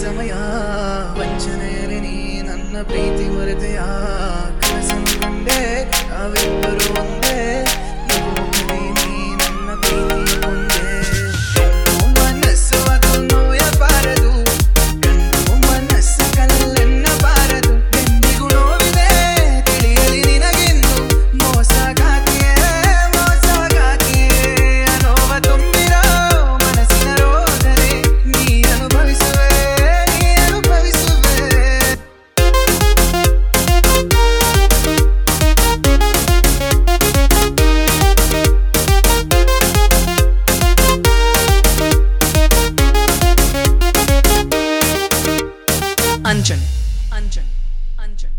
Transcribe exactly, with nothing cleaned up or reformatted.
ಸಮಯ ವಂಚನೆಯಲ್ಲಿ ನೀ ನನ್ನ ಪ್ರೀತಿ ಮರೆತೆಯ ಕನಸನ್ನು ಕಂಡೆ ನಾವಿಬ್ಬರು ಒಂದೇ ನಗುಮುಖದಲ್ಲಿ ನೀ ನನ್ನ ಪ್ರೀತಿಯ ಕೊಂದೆ ಕಣ್ಣು ಮನಸ್ಸು ಅದು ನೋಯಬಾರದು ಕಣ್ಣು ಮನಸ್ಸು ಕಲ್ಲೆನ್ನಬಾರದು ಎಂದಿಗೂ ನೋವಿದೆ ತಿಳಿಯಲಿ ನಿನಗೆಂದು ಮೋಸಗಾತಿಯೇ ಮೋಸಗಾತಿಯೇ ಅನೋವ ತುಂಬಿರೋ ಮನಸ್ಸಿನ ರೋದರೆ ನೀ ಅನುಭವಿಸುವೆ ನೀ ಅನುಭವಿಸುವೆ अंजन अंजन अंजन